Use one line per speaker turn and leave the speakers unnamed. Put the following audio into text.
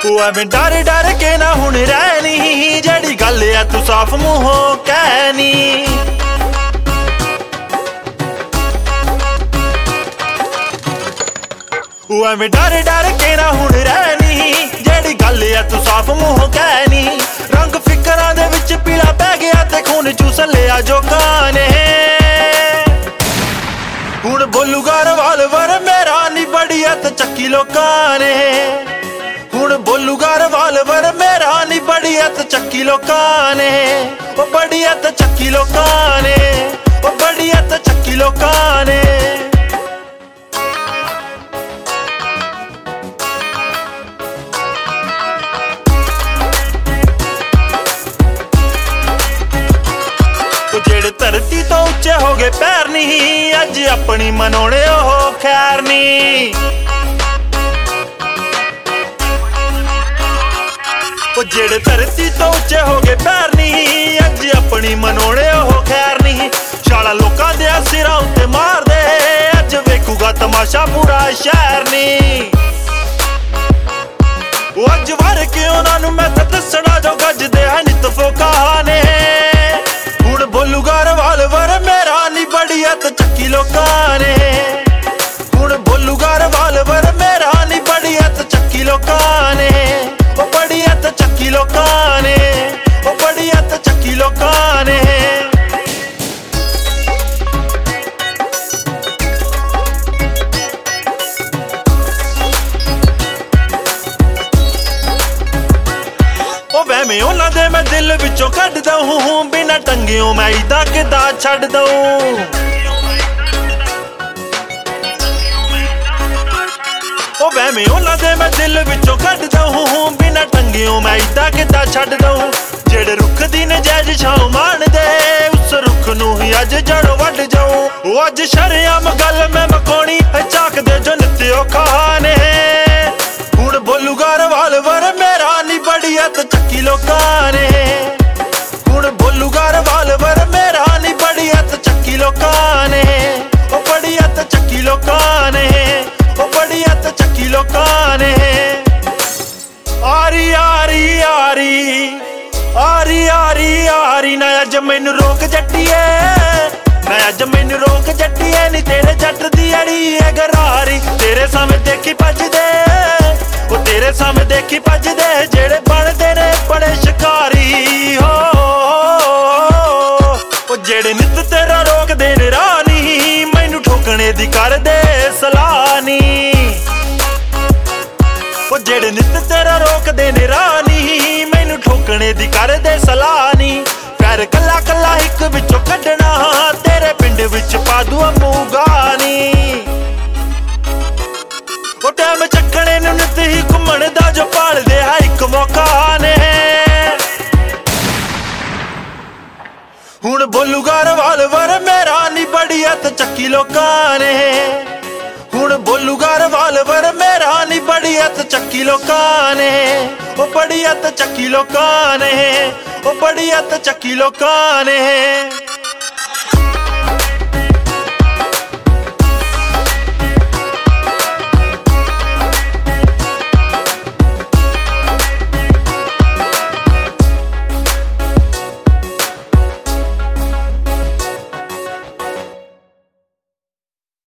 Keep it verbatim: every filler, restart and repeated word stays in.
ਉਹ ਐਵੇਂ ਡਰ ਡਰ ਕੇ ਨਾ ਹੁਣ ਰਹਿ ਨੀ, ਜਿਹੜੀ ਗੱਲ ਐ ਤੂੰ ਸਾਫ਼ ਮੂੰਹੋਂ ਕਹਿ ਨੀ। ਉਹ ਐਵੇਂ ਡਰ ਡਰ ਕੇ ਨਾ ਹੁਣ ਰਹਿ ਨੀ, ਜਿਹੜੀ ਗੱਲ ਐ ਤੂੰ ਸਾਫ਼ ਮੂੰਹੋਂ ਕਹਿ ਨੀ। ਰੰਗ ਫਿਕਰਾਂ ਦੇ ਵਿੱਚ ਪੀਲਾ ਪੈ ਗਿਆ ਤੇ ਖੂਨ ਚੂਸ ਲਿਆ ਜੋਕਾਂ ਨੇ। ਹੁਣ ਬੋਲੂਗਾ ਰਿਵਾਲਵਰ ਮੇਰਾ ਨੀ, ਬੜੀ ਅੱਤ ਚੱਕੀ ਲੋਕਾਂ ਨੇ। ਹੁਣ ਬੋਲੂਗਾ ਰਿਵਾਲਵਰ ਮੇਰਾ ਨੀ, ਬੜੀ ਅੱਤ ਚੱਕੀ ਲੋਕਾਂ ਨੇ। ਉਹ ਬੜੀ ਅੱਤ ਚੱਕੀ ਲੋਕਾਂ ਨੇ, ਉਹ ਬੜੀ ਅੱਤ ਚੱਕੀ ਲੋਕਾਂ ਨੇ। ਜਿਹੜੇ ਧਰਤੀ ਤੋਂ ਉੱਚੇ ਹੋ ਗਏ ਪੈਰ ਨੀ, ਅੱਜ ਆਪਣੀ ਮਨਾਉਣੇ ਉਹ ਖੈਰ ਨੀ। ਉਹ ਜਿਹੜੇ ਧਰਤੀ ਤੋਂ ਉੱਚੇ ਹੋ ਗਏ ਪੈਰ ਨੀ, ਅੱਜ ਆਪਣੀ ਮਨਾਉਣੇ ਉਹ ਖੈਰ ਨੀ। ਛਾਲਾ ਲੋਕਾਂ ਦੇ ਸਿਰਾਂ ਉੱਤੇ ਮਾਰਦੇ, ਅੱਜ ਵੇਖੂਗਾ ਤਮਾਸ਼ਾ ਪੂਰਾ ਸ਼ਹਿਰ ਨੀ। ਉਹ ਅੱਜ ਵਰ ਕੇ ਉਹਨਾਂ ਨੂੰ ਮੈਂ ਤਾਂ ਦੱਸਣਾ ਜੋ ਗੱਜਦੇ ਹਨ ਨਿੱਤ ਫੋਕਾਂ ਨੇ। ਹੁਣ ਬੋਲੂਗਾ ਰਿਵਾਲਵਰ ਮੇਰਾ ਨੀ, ਬੜੀ ਅੱਤ ਚੱਕੀ ਲੋਕਾਂ ਨੇ। ਹੁਣ ਬੋਲੂਗਾ ਰਿਵਾਲਵਰ ਮੇਰਾ ਨੀ, ਬੜੀ ਅੱਤ ਚੱਕੀ ਲੋਕਾਂ ਨੇ। ਉਹ ਬੜੀ ਅੱਤ ਚੱਕੀ ਲੋਕਾਂ ਨੇ, ਉਹ ਬੜੀ ਅੱਤ ਚੱਕੀ ਲੋਕਾਂ ਨੇ। ਉਹ ਵਹਿਮੇ ਉਹਨਾਂ ਦੇ ਮੈਂ ਦਿਲ ਵਿੱਚੋਂ ਕੱਢ ਦਊਂ, ਬਿਨਾਂ ਟੰਗਿਓ ਮੈਂ ਇਦਾਂ ਕਿਦਾਂ ਛੱਡ ਦਊਂ। ਉਹ ਵਹਿਮੇ ਉਹਨਾਂ ਦੇ ਮੈਂ ਦਿਲ ਵਿੱਚੋਂ ਕੱਢ ਦਊਂ, ਬਿਨਾਂ ਟੰਗਿਓ ਮੈਂ ਇਦਾਂ ਕਿਦਾਂ ਛੱਡ ਦਊਂ। ਜਿਹੜੇ ਰੁੱਖ ਦੀ ਨਜਾਇਜ਼ ਛਾਂ ਮਾਣਦੇ, ਉਸ ਰੁੱਖ ਨੂੰ ਹੀ ਅੱਜ ਜੜੋਂ ਵੱਢ ਜਾਊਂ। ਉਹ ਅੱਜ ਸ਼ਰੇਆਮ ਗੱਲ ਮੈਂ ਮਕਾਉਣੀ ਝਾਕਦੇ ਜੋ ਨਿੱਤ ਔਖਾ ਨੇ। ਹੁਣ ਬੋਲੂਗਾ ਰਿਵਾਲਵਰ ਮੇਰਾ ਨੀ, ਬੜੀ ਅੱਤ ਚੱਕੀ ਲੋਕਾਂ ਨੇ। ਹੁਣ ਬੋਲੂਗਾ ਰਿਵਾਲਵਰ ਮੇਰਾ ਨੀ, ਬੜੀ ਅੱਤ ਚੱਕੀ ਲੋਕਾਂ ਨੇ। ਉਹ ਬੜੀ ਅੱਤ ਚੱਕੀ ਲੋਕਾਂ ਨੇ, ਉਹ ਬੜੀ ਅੱਤ ਚੱਕੀ ਲੋਕਾਂ ਨੇ। ਆਰੀ ਆਰੀ ਆਰੀ ਆਰੀ ਆਰੀ ਆਰੀ ਨਾ ਅੱਜ ਮੈਨੂੰ ਰੋਕ ਜੱਟੀਏ, ਨਾ ਅੱਜ ਮੈਨੂੰ ਰੋਕ ਜੱਟੀਏ ਨੀ। ਤੇਰੇ ਜੱਟ ਦੀ ਅੜੀ ਹੈ ਗਰਾਰੀ, ਤੇਰੇ ਸਾਹਮਣੇ ਦੇਖੀ ਭੱਜਦੇ। ਉਹ ਤੇਰੇ ਸਾਹਮਣੇ ਦੇਖੀ ਭੱਜਦੇ, ਜਿਹੜੇ ਬਣਦੇ ਨੇ ਬੜੇ ਸ਼ਿਕਾਰੀ ਹੋ। ਉਹ ਜਿਹੜੇ ਨਿੱਤ ਤੇਰਾ ਰੋਕਦੇ ਨੇ ਰਾਹ ਨੀ, ਮੈਨੂੰ ਠੋਕਣੇ ਦੀ ਕਰਦੇ ਸਲਾਹ ਨੀ। ਉਹ ਜਿਹੜੇ ਨਿੱਤ ਤੇਰਾ ਰੋਕਦੇ ਨੇ ਰਾਹ ਨੀ, ਮੈਨੂੰ ਠੋਕਣੇ ਦੀ ਕਰਦੇ ਸਲਾਹ ਨੀ। ਪੈਰ ਕੱਲਾ ਕੱਲਾ ਇੱਕ ਵਿੱਚੋਂ ਕੱਢਣਾ, ਤੇਰੇ ਪਿੰਡ ਵਿੱਚ ਪਾ ਦੂੰ ਮੂਗਾ ਨੀ। ਉਹ ਟਾਈਮ ਚੱਕਣੇ ਨੂੰ ਨਿੱਤ ਹੀ ਘੁੰਮਣ ਦਾ ਜੋ ਭਾਲਦੇ ਹੈ ਇੱਕ ਮੌਕਾ ਨੇ। ਹੁਣ ਬੋਲੂਗਾ ਰਿਵਾਲਵਰ ਮੇਰਾ ਨੀ, ਬੜੀ ਅੱਤ ਚੱਕੀ ਲੋਕਾਂ ਨੇ। ਹੁਣ ਬੋਲੂਗਾ ਰਿਵਾਲਵਰ ਮੇਰਾ ਨੀ, ਬੜੀ ਅੱਤ ਚੱਕੀ ਲੋਕਾਂ ਨੇ। ਉਹ ਬੜੀ ਅੱਤ ਚੱਕੀ ਲੋਕਾਂ ਨੇ, ਉਹ ਬੜੀ ਅੱਤ ਚੱਕੀ ਲੋਕਾਂ ਨੇ।